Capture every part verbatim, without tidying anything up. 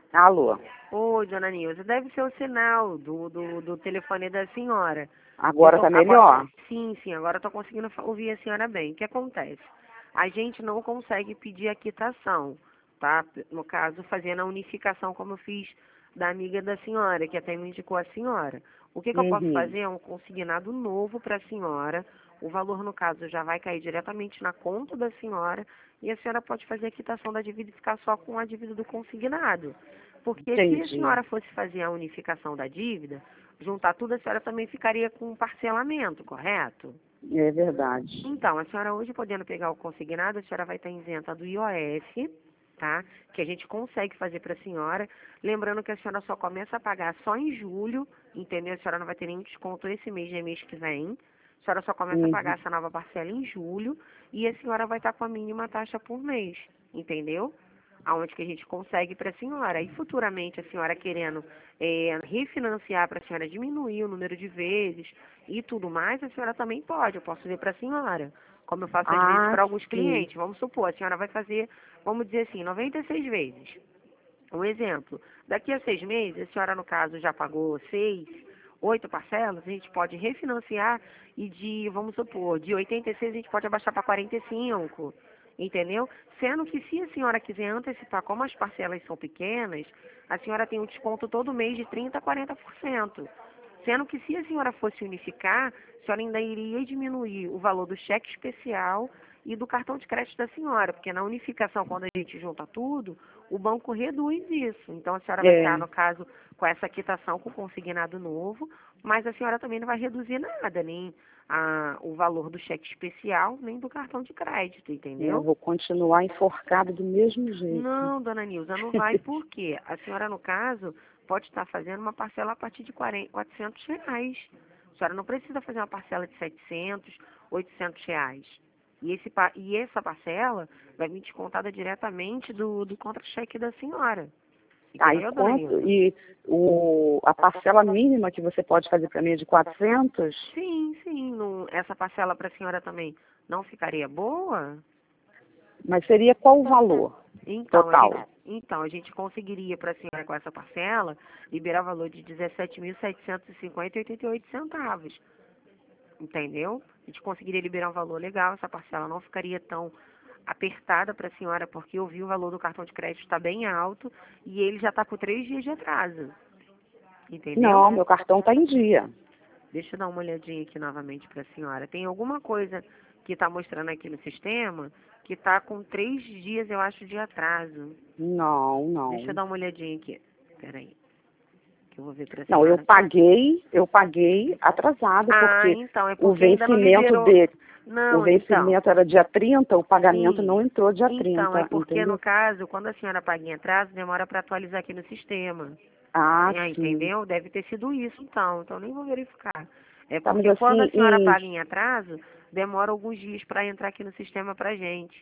Alô? Oi, dona Nilza, deve ser o sinal do, do, do telefone da senhora. Agora Eu tá tô- agora- melhor? sim, sim, agora estou conseguindo fa- ouvir a senhora bem. O que acontece? A gente não consegue pedir a quitação, tá? No caso, fazendo a unificação como eu fiz da amiga da senhora, que até me indicou a senhora. O que, que eu posso Uhum. fazer é um consignado novo para a senhora. O valor, no caso, já vai cair diretamente na conta da senhora e a senhora pode fazer a quitação da dívida e ficar só com a dívida do consignado. Porque se a Entendi. senhora fosse fazer a unificação da dívida, juntar tudo, a senhora também ficaria com um parcelamento, correto? É verdade. Então, a senhora hoje podendo pegar o consignado, a senhora vai estar isenta do I O F, tá? Que a gente consegue fazer para a senhora. Lembrando que a senhora só começa a pagar só em julho, entendeu? A senhora não vai ter nenhum desconto esse mês nem mês que vem. A senhora só começa a Uhum. pagar essa nova parcela em julho e a senhora vai estar com a mínima taxa por mês, entendeu? Aonde que a gente consegue para a senhora. E futuramente a senhora querendo é, refinanciar para a senhora diminuir o número de vezes e tudo mais, a senhora também pode. Eu posso dizer para a senhora, como eu faço às vezes Ah, para alguns sim. clientes. Vamos supor, a senhora vai fazer, vamos dizer assim, noventa e seis vezes. Um exemplo, daqui a seis meses, a senhora, no caso, já pagou seis, oito parcelas, a gente pode refinanciar e de, vamos supor, de oitenta e seis a gente pode abaixar para quarenta e cinco, entendeu? Sendo que se a senhora quiser antecipar, como as parcelas são pequenas, a senhora tem um desconto todo mês de trinta a quarenta por cento. Sendo que se a senhora fosse unificar, a senhora ainda iria diminuir o valor do cheque especial e do cartão de crédito da senhora, porque na unificação, quando a gente junta tudo, o banco reduz isso. Então a senhora vai É. ficar, no caso, com essa quitação com consignado novo, mas a senhora também não vai reduzir nada, nem a, o valor do cheque especial, nem do cartão de crédito, Eu entendeu? vou continuar enforcado do mesmo jeito. Não, dona Nilza, não vai por quê? A senhora, no caso, pode estar fazendo uma parcela a partir de quarenta, quatrocentos reais. A senhora não precisa fazer uma parcela de setecentos, oitocentos reais. E, esse, pa- e essa parcela vai vir descontada diretamente do, do contra-cheque da senhora. Tá, e Entendeu, dona quanto? Nilza? E o, a parcela mínima que você pode fazer para mim é de quatrocentos? Sim, sim. Não, essa parcela para a senhora também não ficaria boa? Mas seria qual o valor Então, a gente, total? então, a gente conseguiria para a senhora com essa parcela liberar o valor de dezessete mil setecentos e cinquenta e oitenta e oito centavos. Entendeu? A gente conseguiria liberar um valor legal, essa parcela não ficaria tão apertada para a senhora, porque eu vi o valor do cartão de crédito está bem alto e ele já está com três dias de atraso. Entendeu? Não, meu cartão está em dia. Deixa eu dar uma olhadinha aqui novamente para a senhora. Tem alguma coisa que está mostrando aqui no sistema que está com três dias, eu acho, de atraso. Não, Deixa eu não. dar uma olhadinha aqui. Peraí, que eu vou ver para a Não, eu senhora. paguei, eu paguei atrasado, Ah, porque então, é o porque ainda não vencimento liberou. dele, o Não, então, vencimento era dia trinta, o pagamento sim. não entrou dia Então, é trinta, porque, no entendeu? caso, quando a senhora paga em atraso, demora para atualizar aqui no sistema. Ah, Ah, sim. entendeu? Deve ter sido isso, então. Então, nem vou verificar. É Tá, mas porque quando a assim, senhora em, paga em atraso, demora alguns dias para entrar aqui no sistema pra gente.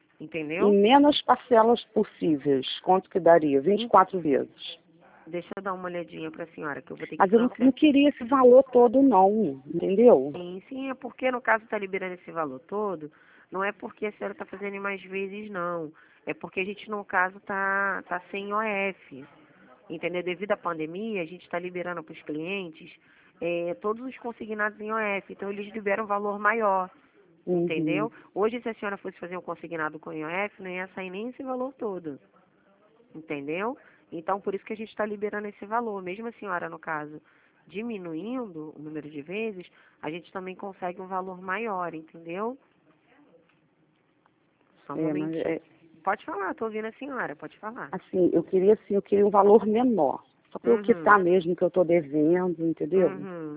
em Entendeu? menos parcelas possíveis, quanto que daria? vinte e Em- quatro vezes. Deixa eu dar uma olhadinha para a senhora, que eu vou ter que Mas eu não, cancelar. não queria esse valor todo não, entendeu? Sim, sim, é porque no caso está liberando esse valor todo, não é porque a senhora está fazendo em mais vezes, não. É porque a gente, no caso, tá, tá sem O F. Entendeu? Devido à pandemia, a gente está liberando para os clientes é, todos os consignados em O F. Então, eles liberam um valor maior. Uhum, Entendeu? Hoje, se a senhora fosse fazer um consignado com I O F, não ia sair nem esse valor todo. Entendeu? Então, por isso que a gente está liberando esse valor. Mesmo a senhora, no caso, diminuindo o número de vezes, a gente também consegue um valor maior, entendeu? Só um é, mas momentinho. é, Pode falar, estou ouvindo a senhora, pode falar. assim, eu queria assim, eu queria um valor menor. Só para eu Uhum, quitar mesmo que eu estou devendo, entendeu? uhum.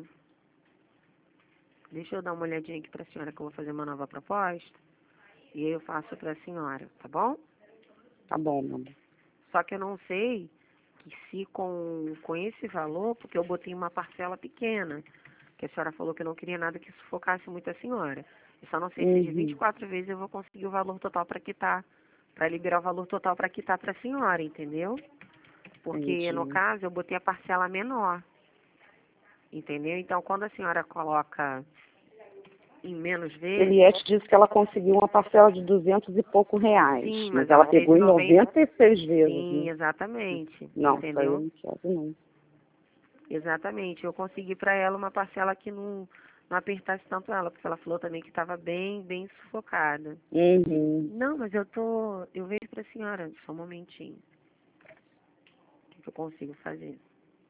Deixa eu dar uma olhadinha aqui para a senhora que eu vou fazer uma nova proposta. E aí eu faço para a senhora, tá bom? Tá bom, meu amor. Só que eu não sei que se com, com esse valor, porque eu botei uma parcela pequena, que a senhora falou que não queria nada que sufocasse muito a senhora. Eu só não sei se de vinte e Uhum, quatro vezes eu vou conseguir o valor total para quitar, para liberar o valor total para quitar para a senhora, entendeu? Porque no entendi. caso eu botei a parcela menor, entendeu? Então quando a senhora coloca em menos vezes. Eliette disse que ela conseguiu uma parcela de duzentos e pouco reais. Sim, mas, mas ela ela fez pegou em noventa noventa e seis vezes. Sim, né? exatamente. Não, entendeu? isso aí eu não quero, não. Exatamente. Eu consegui para ela uma parcela que não, não apertasse tanto ela, porque ela falou também que estava bem, bem sufocada. Uhum. Não, mas eu tô. Eu vejo para a senhora, só um momentinho. O que, que eu consigo fazer?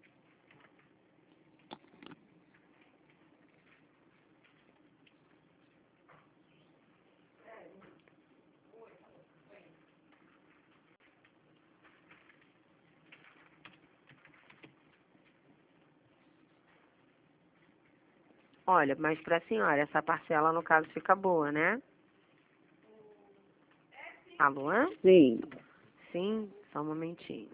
Olha, mas para a senhora, essa parcela no caso fica boa, né? Alô? Sim. Sim, só um momentinho.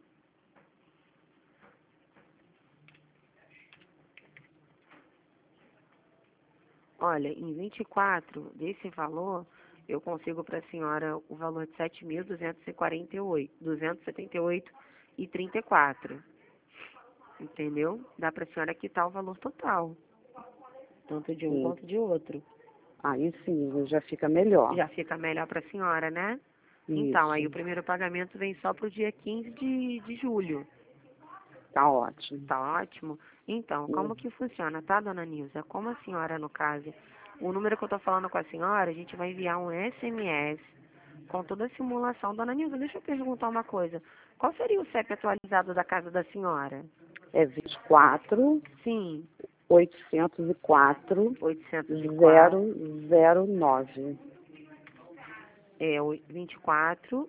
Olha, em vinte e quatro desse valor, eu consigo para a senhora o valor de sete mil duzentos e quarenta e oito, duzentos e setenta e oito e trinta e quatro. Entendeu? Dá para a senhora quitar o valor total, tanto de um Sim. quanto de outro. Aí sim, já fica melhor. Já fica melhor para a senhora, né? Isso. Então, aí o primeiro pagamento vem só para o dia quinze de, de julho. Tá ótimo. Tá ótimo? Então, como que funciona, tá, dona Nilza? Como a senhora, no caso, o número que eu tô falando com a senhora, a gente vai enviar um S M S com toda a simulação. Dona Nilza, deixa eu perguntar uma coisa. Qual seria o C E P atualizado da casa da senhora? É vinte e quatro, Sim, oitocentos e quatro, oitocentos e quatro, zero zero nove. é, oi- vinte e quatro,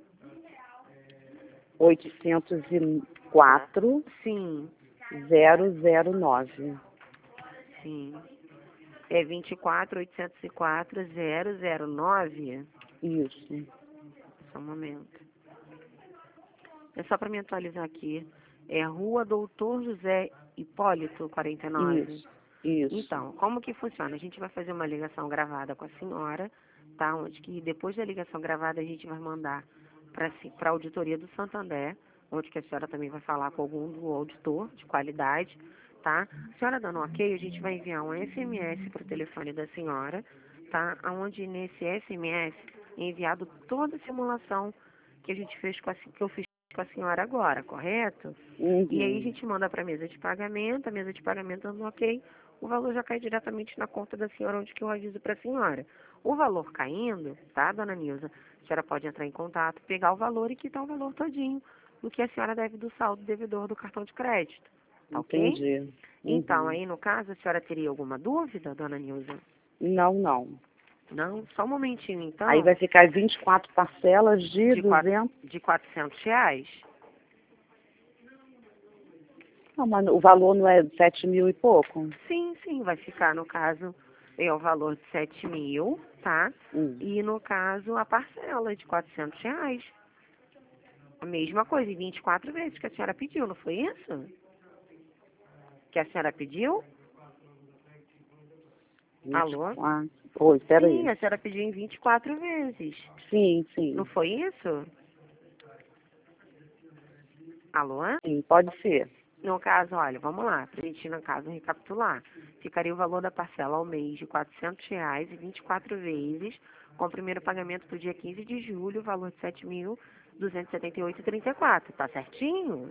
oitocentos e quatro, sim, zero zero nove. sim. É vinte e quatro, oitocentos e quatro, zero zero nove. Isso. Só um momento. É só para me atualizar aqui. É Rua Doutor José Hipólito, quarenta e nove. Isso. Isso. Então, como que funciona? A gente vai fazer uma ligação gravada com a senhora, tá? Onde que depois da ligação gravada a gente vai mandar para a auditoria do Santander, onde que a senhora também vai falar com algum do auditor de qualidade, tá? A senhora dando um ok, a gente vai enviar um S M S para o telefone da senhora, tá? Onde nesse S M S é enviado toda a simulação que a gente fez com a, que eu fiz com a senhora agora, correto? Uhum. E aí a gente manda para a mesa de pagamento, a mesa de pagamento dando ok, o valor já cai diretamente na conta da senhora, onde que eu aviso para a senhora. O valor caindo, tá, dona Nilza? A senhora pode entrar em contato, pegar o valor e quitar o valor todinho do que a senhora deve do saldo devedor do cartão de crédito. Tá ok? Entendi. Uhum. Então, aí no caso, a senhora teria alguma dúvida, dona Nilza? Não, não. Não? Só um momentinho, então. Aí vai ficar vinte e quatro parcelas de de, quatro, duzentos. de quatrocentos reais? Não, mas o valor não é sete mil e pouco? Sim, sim, vai ficar, no caso, é o valor de sete mil, tá? Hum. E, no caso, a parcela de quatrocentos reais. A mesma coisa, em vinte e quatro vezes que a senhora pediu, não foi isso? Que a senhora pediu? Alô? vinte e quatro. Oi, peraí. Sim, a senhora pediu em vinte e quatro vezes. Sim, sim. Não foi isso? Alô? Sim, pode ser. No caso, olha, vamos lá, para a gente, no caso, recapitular. Ficaria o valor da parcela ao mês de quatrocentos reais e vinte e quatro vezes, com o primeiro pagamento para o dia quinze de julho, o valor de sete mil duzentos e setenta e oito vírgula trinta e quatro. Tá certinho?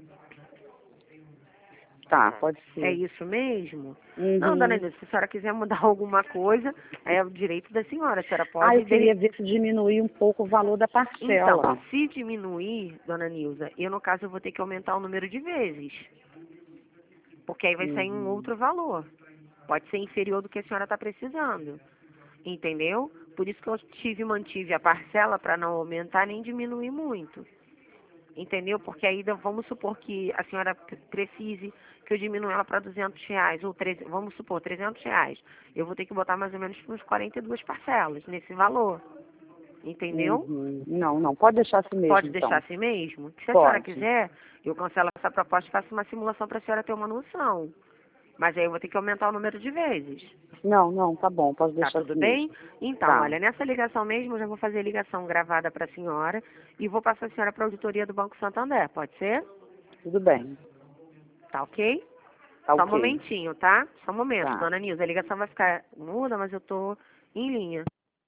Tá, pode É ser. isso mesmo? Uhum. Não, dona Inês, se a senhora quiser mudar alguma coisa, é o direito da senhora. A senhora Ah, pode... eu queria ver se diminuir um pouco o valor da parcela. Então, se diminuir, dona Nilza, eu, no caso, eu vou ter que aumentar o número de vezes. Porque aí vai sair um Uhum. outro valor. Pode ser inferior do que a senhora está precisando. Entendeu? Por isso que eu tive mantive a parcela para não aumentar nem diminuir muito. Entendeu? Porque aí vamos supor que a senhora precise que eu diminua ela para duzentos reais, ou trezentos, vamos supor, trezentos reais. Eu vou ter que botar mais ou menos uns quarenta e duas parcelas nesse valor. Entendeu? Uhum. Não, não, pode deixar assim mesmo, Pode então. deixar assim mesmo? Se a Pode. senhora quiser, eu cancelo essa proposta e faço uma simulação para a senhora ter uma noção. Mas aí eu vou ter que aumentar o número de vezes. Não, não, tá bom, pode Tá deixar tudo assim bem? mesmo. Então, Tá. olha, nessa ligação mesmo, eu já vou fazer a ligação gravada para a senhora e vou passar a senhora para a auditoria do Banco Santander, pode ser? Tudo bem. Tá ok? Tá Só um ok. momentinho, tá? Só um momento, Tá. dona Nilza. A ligação vai ficar muda, mas eu tô Em linha.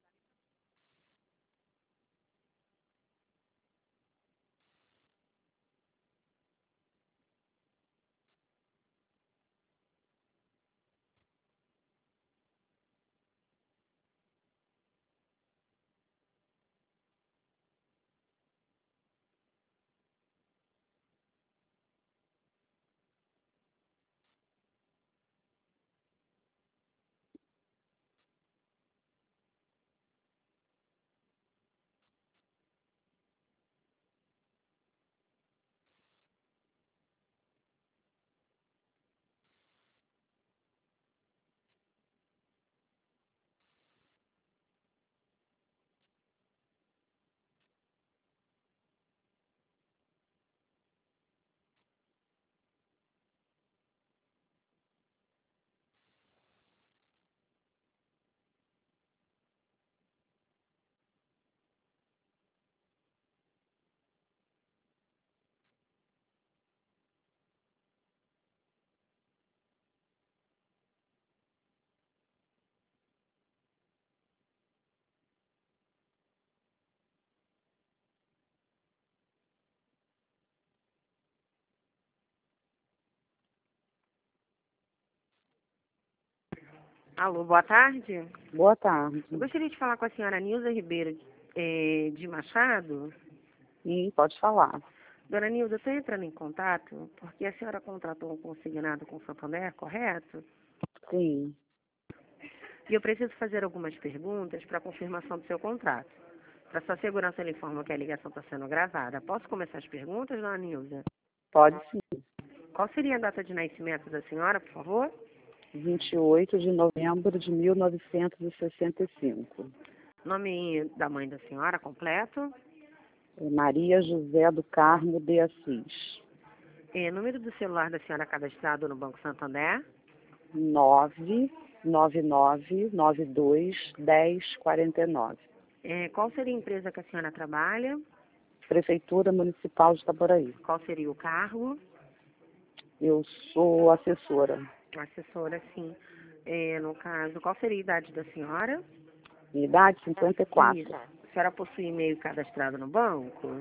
Alô, boa tarde. Boa tarde. Eu gostaria de falar com a senhora Nilza Ribeiro eh, de Machado. Sim, pode falar. Dona Nilza, eu estou entrando em contato porque a senhora contratou um consignado com o Santander, correto? Sim, E eu preciso fazer algumas perguntas para confirmação do seu contrato. Para sua segurança, eu lhe informo que a ligação está sendo gravada. Posso começar as perguntas, dona Nilza? pode sim. Qual seria a data de nascimento da senhora, por favor? vinte e oito de novembro de mil novecentos e sessenta e cinco. Nome da mãe da senhora, completo. É Maria José do Carmo de Assis. É, número do celular da senhora cadastrado no Banco Santander. nove nove nove nove dois um zero quatro nove. É, qual seria a empresa que a senhora trabalha? Prefeitura Municipal de Itaboraí. Qual seria o cargo? Eu sou assessora. Assessora, sim. É, no caso, qual seria a idade da senhora? Minha idade, cinquenta e quatro. Isso. A senhora possui e-mail cadastrado no banco?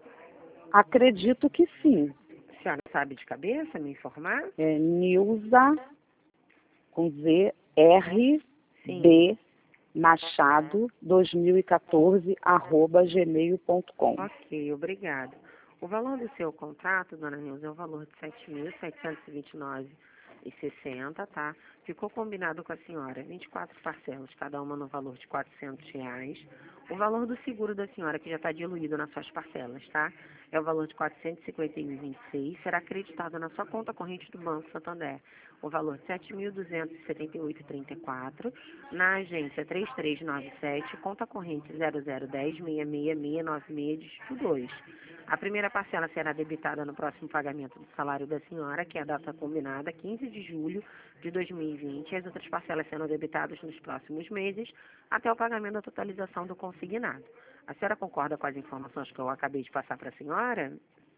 Acredito que sim. A senhora sabe de cabeça me informar? É Nilza, com Z, R, Sim. B, Machado, dois mil e quatorze, arroba gmail ponto com. Ok, obrigado. O valor do seu contrato, dona Nilza, é o valor de sete mil setecentos e vinte e nove reais e sessenta, tá? Ficou combinado com a senhora vinte e quatro parcelas, cada uma no valor de quatrocentos reais. O valor do seguro da senhora, que já está diluído nas suas parcelas, tá? É o valor de quatrocentos e cinquenta e um reais e vinte e seis, será acreditado na sua conta corrente do Banco Santander. O valor de sete mil duzentos e setenta e oito reais e trinta e quatro, na agência três três nove sete, conta corrente zero zero um zero seis seis seis seis nove seis, dígito dois. A primeira parcela será debitada no próximo pagamento do salário da senhora, que é a data combinada, quinze de julho de dois mil e vinte. As outras parcelas serão debitadas nos próximos meses, até o pagamento da totalização do consignado. A senhora concorda com as informações que eu acabei de passar para a senhora?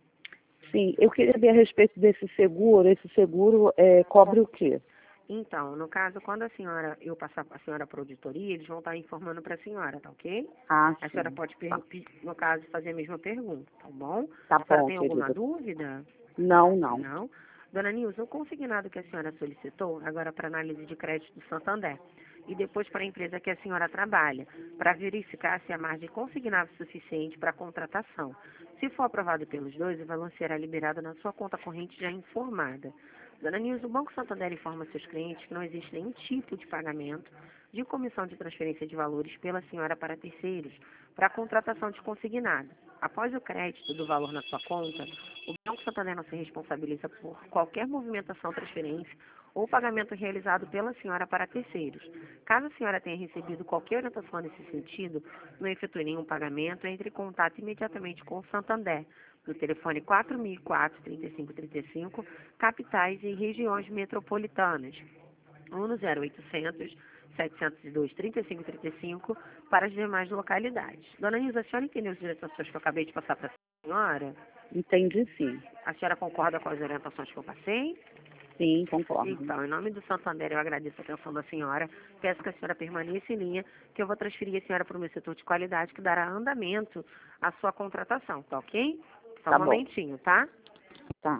Sim, eu queria ver a respeito desse seguro. Esse seguro é, cobre o quê? Então, no caso, quando a senhora, eu passar a senhora para a auditoria, eles vão estar informando para a senhora, tá ok? Ah, A senhora sim. pode, per- Tá, pe- no caso, fazer a mesma pergunta, tá bom? tá A senhora bom, tem alguma querida. dúvida? Não, não. Não. Dona Nilza, o consignado que a senhora solicitou, agora para análise de crédito do Santander, e depois para a empresa que a senhora trabalha, para verificar se a margem consignada é suficiente para a contratação. Se for aprovado pelos dois, o valor será liberado na sua conta corrente já informada. Dona Nilza, o Banco Santander informa seus clientes que não existe nenhum tipo de pagamento de comissão de transferência de valores pela senhora para terceiros, para a contratação de consignado. Após o crédito do valor na sua conta, o Banco Santander não se responsabiliza por qualquer movimentação, transferência ou pagamento realizado pela senhora para terceiros. Caso a senhora tenha recebido qualquer orientação nesse sentido, não efetue nenhum pagamento, entre em contato imediatamente com o Santander, no telefone quatro mil e quatro, trinta e cinco trinta e cinco, capitais e regiões metropolitanas. um no zero oitocentos, setecentos e dois, trinta e cinco trinta e cinco para as demais localidades. Dona Nilza, a senhora entendeu as orientações que eu acabei de passar para a senhora? Entendi sim. A senhora concorda com as orientações que eu passei? Sim, concordo. Então, em nome do Santander, eu agradeço a atenção da senhora. Peço que a senhora permaneça em linha, que eu vou transferir a senhora para o meu setor de qualidade, que dará andamento à sua contratação, tá ok? Só Tá um bom. momentinho, tá? Tá.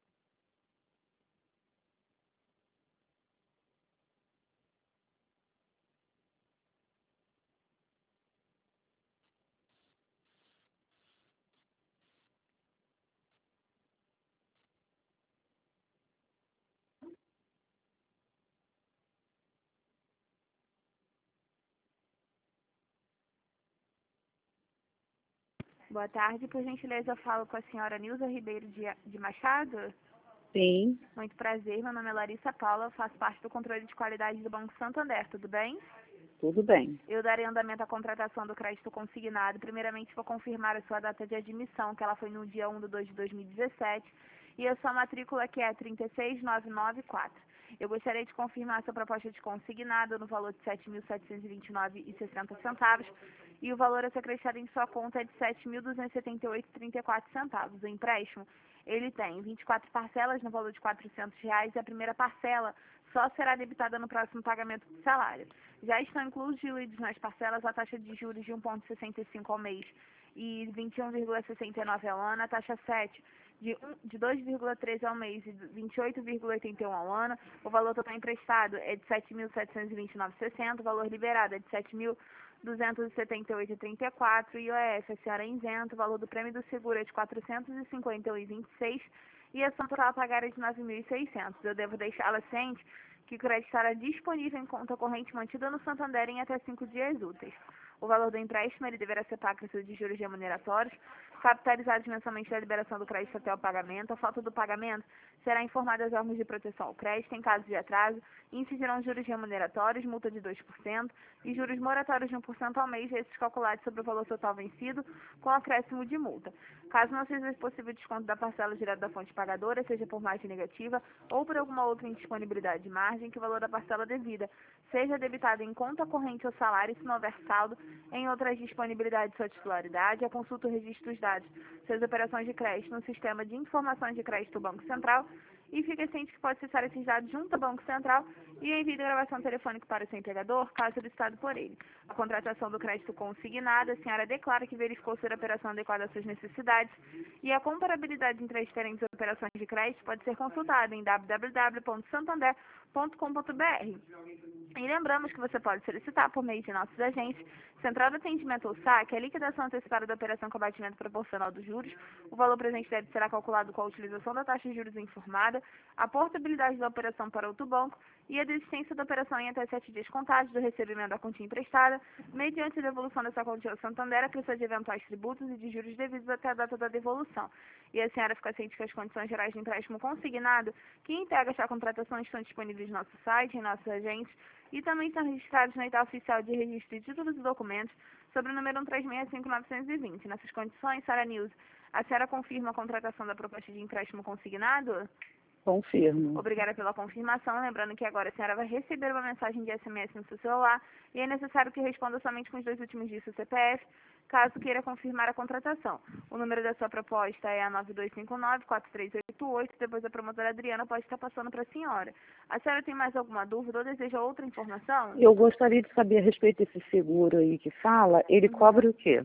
Boa tarde, por gentileza eu falo com a senhora Nilza Ribeiro de, de Machado. Sim, Muito prazer, meu nome é Larissa Paula, faço parte do controle de qualidade do Banco Santander, tudo bem? tudo bem. Eu darei andamento à contratação do crédito consignado. Primeiramente vou confirmar a sua data de admissão, que ela foi no dia um de dois de dois mil e dezessete, e a sua matrícula que é trinta e seis mil novecentos e noventa e quatro. Eu gostaria de confirmar a sua proposta de consignado no valor de sete mil setecentos e vinte e nove reais e sessenta centavos e o valor a ser acrescido em sua conta é de sete mil duzentos e setenta e oito reais e trinta e quatro centavos. O empréstimo, ele tem vinte e quatro parcelas no valor de quatrocentos reais e a primeira parcela só será debitada no próximo pagamento do salário. Já estão incluídos nas parcelas a taxa de juros de um vírgula sessenta e cinco ao mês e vinte e um vírgula sessenta e nove ao ano, a taxa sete de, um, de dois vírgula treze ao mês e vinte e oito vírgula oitenta e um ao ano. O valor total emprestado é de sete mil setecentos e vinte e nove reais e sessenta centavos, o valor liberado é de sete mil duzentos e setenta e oito reais e trinta e quatro centavos, I O F a senhora é isento, o valor do prêmio do seguro é de quatrocentos e cinquenta e um reais e vinte e seis centavos e a soma total a pagar é de nove mil e seiscentos reais. Eu devo deixá-la ciente que o crédito estará disponível em conta corrente mantida no Santander em até cinco dias úteis. O valor do empréstimo ele deverá ser pago de juros remuneratórios, capitalizados mensalmente da liberação do crédito até o pagamento. A falta do pagamento será informada aos órgãos de proteção ao crédito. Em caso de atraso, incidirão juros remuneratórios, multa de dois por cento e juros moratórios de um por cento ao mês, esses calculados sobre o valor total vencido, com acréscimo de multa. Caso não seja possível desconto da parcela direto da fonte pagadora, seja por margem negativa ou por alguma outra indisponibilidade de margem, que o valor da parcela devida seja debitado em conta corrente ou salário, se não houver saldo em outras disponibilidades de sua titularidade, a consulta o registro dos dados, suas operações de crédito no sistema de informações de crédito do Banco Central e fique ciente que pode acessar esses dados junto ao Banco Central e envie a gravação telefônica para o seu empregador, caso solicitado por ele. A contratação do crédito consignado, a senhora declara que verificou ser a operação adequada às suas necessidades e a comparabilidade entre as diferentes operações de crédito pode ser consultada em w w w ponto santander ponto com ponto b r. E lembramos que você pode solicitar, por meio de nossos agentes, Central de Atendimento ou saque, a liquidação antecipada da operação com abatimento proporcional dos juros. O valor presente deve será calculado com a utilização da taxa de juros informada, a portabilidade da operação para outro banco e a desistência da operação em até sete dias contados do recebimento da quantia emprestada, mediante a devolução dessa quantia ao Santander, a preço de eventuais tributos e de juros devidos até a data da devolução. E a senhora fica ciente que as condições gerais de empréstimo consignado que integra esta contratação estão disponíveis no nosso site, em nossos agentes, e também estão registrados na Ital Oficial de Registro de Títulos e Documentos, sobre o número um três seis cinco nove dois zero. Nessas condições, Sara Nilza, a senhora confirma a contratação da proposta de empréstimo consignado? Confirmo. Obrigada pela confirmação. Lembrando que agora a senhora vai receber uma mensagem de S M S no seu celular e é necessário que responda somente com os dois últimos dígitos do C P F, caso queira confirmar a contratação. O número da sua proposta é a nove dois cinco nove, quatro três oito oito, depois a promotora Adriana pode estar passando para a senhora. A senhora tem mais alguma dúvida ou deseja outra informação? Eu gostaria de saber a respeito desse seguro aí que fala, ele cobre o quê?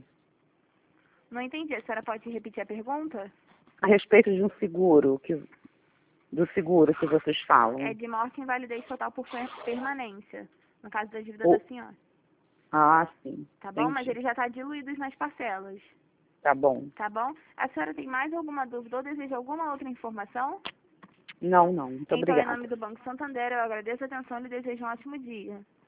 Não entendi. A senhora pode repetir a pergunta? A respeito de um seguro, que, do seguro que vocês falam. É de morte e invalidez total por per- permanência, no caso da dívida O- da senhora. Ah, sim. Tá bom? Entendi. Mas ele já está diluído nas parcelas. Tá bom. Tá bom? A senhora tem mais alguma dúvida ou deseja alguma outra informação? Não, não. Muito Então, em obrigada. nome do Banco Santander, eu agradeço a atenção e lhe desejo um ótimo dia.